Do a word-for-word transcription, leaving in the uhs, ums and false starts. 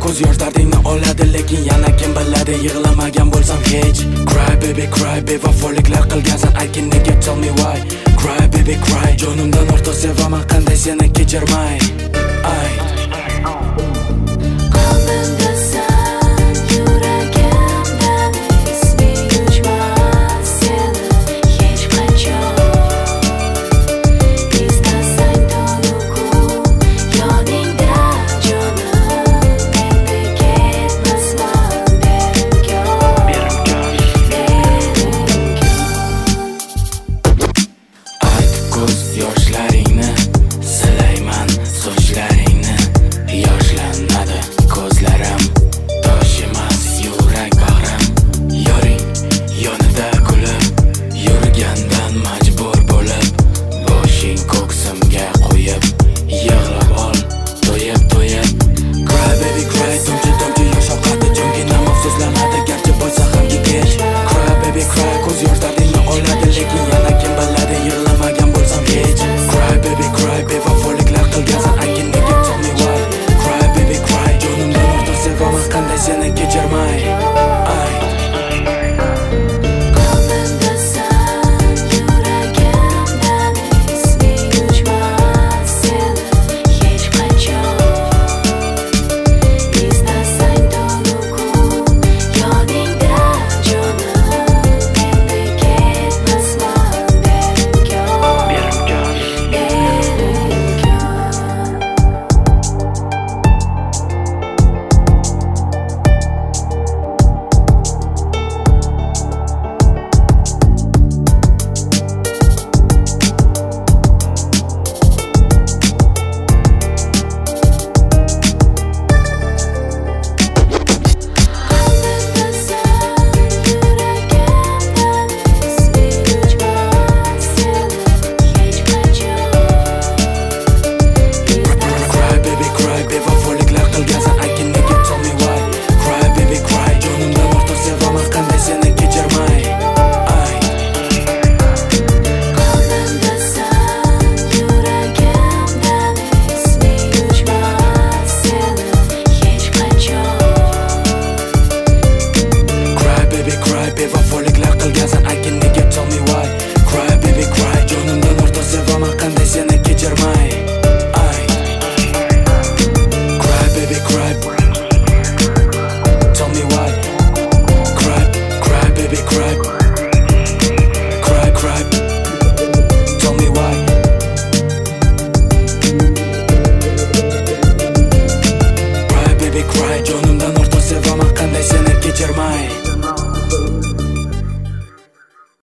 ko'z yosh dardingni oladi, lekin yana kim biladi, yig'lamagan bo'lsam hech. Cry baby cry, bevafoliklar qilgansan, aytgin nega, tell me why. Cry baby cry, jonimdan ortiq sevaman, qanday seni kechirmay. Ay yoshlaringni silayman, sochlaringni yoshlanadi ko'zlarim, toshimas yurak bag'rim. Yoring yonida kulib yurgandan majbur bo'lib, boshing ko'ksimga qo'yib yig'lab ol to'yib to'yib. Cry baby cry, tomchi tomchi yosh oqadi, jongina afsuslanadi garchi bo'lsa ham yigit. Cry baby cry, ko'z yosh dardingni oladi, lekin yana kim biladi, yig'lamagan bo'lsam hech. Cry baby cry, bevafoliklar qilgansan, aytgin nega, tell me why. Cry baby cry, jonimdan ortiq sevaman, qanday seni kechirmay.